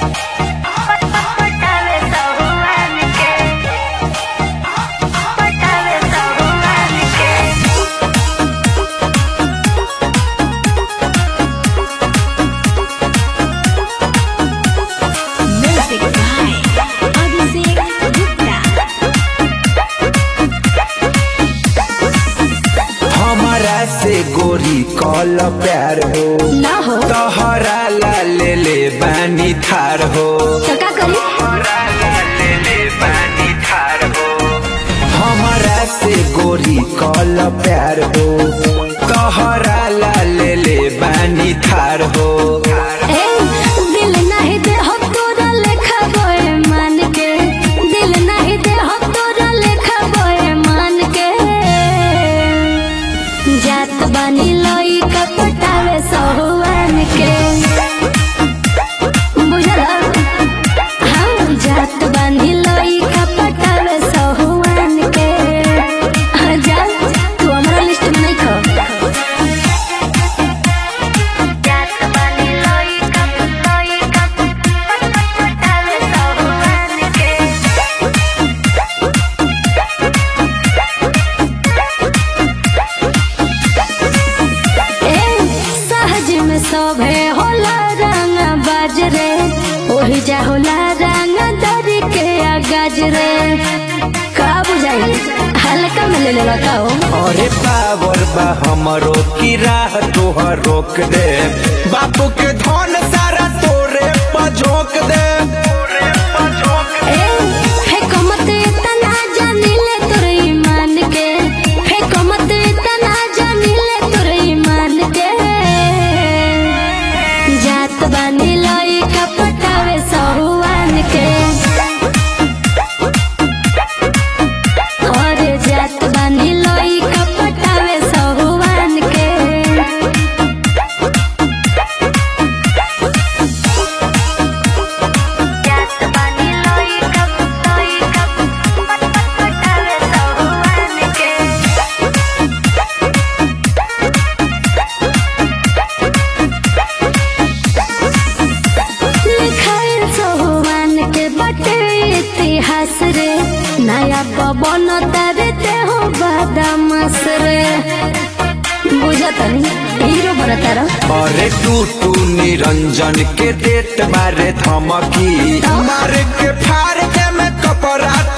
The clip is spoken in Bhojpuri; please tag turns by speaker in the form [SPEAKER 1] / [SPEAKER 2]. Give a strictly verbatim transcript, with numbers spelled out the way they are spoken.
[SPEAKER 1] से गोरी कॉल प्यार हो
[SPEAKER 2] ना हो
[SPEAKER 1] तोहरा ला ले ले बानी थार हो
[SPEAKER 2] तो का करी
[SPEAKER 1] तोहरा ला ले ले बानी थार हो हमारा से गोरी कॉल प्यार हो तोहरा ला ले ले बानी थार हो
[SPEAKER 2] ए दिल नहीं दे हो तोरा लेखा बोए मान के दिल नहीं दे हो तोरा लेखा बोए मान के जात बानी लोई का पटावे सहुआन के बुझला हाँ जात बानी लोई का पटावे सहुआन के जा तू हमारा लिस्ट में नहीं खो जात बानी लोई का लोई का पटावे सहुआन के सहज में सोभे होला रंग बाजरे ओही जा होला रंग दरी के गाजरे का बुझाई हल्का में ले लेला का हो
[SPEAKER 1] अरे पावर बा हमरो की राह तोहर रोक दे बापू के धन सारा तोरे पर झोंक दे
[SPEAKER 2] ए फेको मत इतना जानी ले तोर ईमान के फेको मत इतना जानी ले तोर ईमान के जात बानी लोई का पटावे सहुआन के और जात बानी लोई का पटावे सहुआन के जात बानी लोई का लोई का पटावे सहुआन के लिखाइल सहुआन के बटे इतिहास रे नया पवन तरते हो बदमाश रे बुझत नहीं हीरो बनता रहो
[SPEAKER 1] अरे टू टू निरंजन के देत बारे धमकी मार के फाड़ दे में कपड़ा